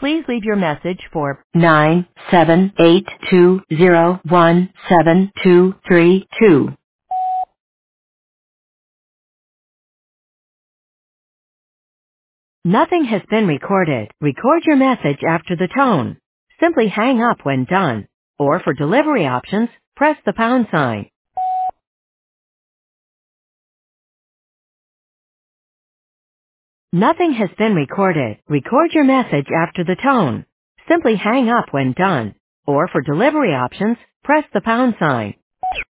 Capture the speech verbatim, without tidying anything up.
Please leave your message for nine seven eight two zero one seven two three two. Nothing has been recorded. Record your message after the tone. Simply hang up when done. Or for delivery options, press the pound sign. Nothing has been recorded. Record your message after the tone. Simply hang up when done. Or for delivery options, press the pound sign.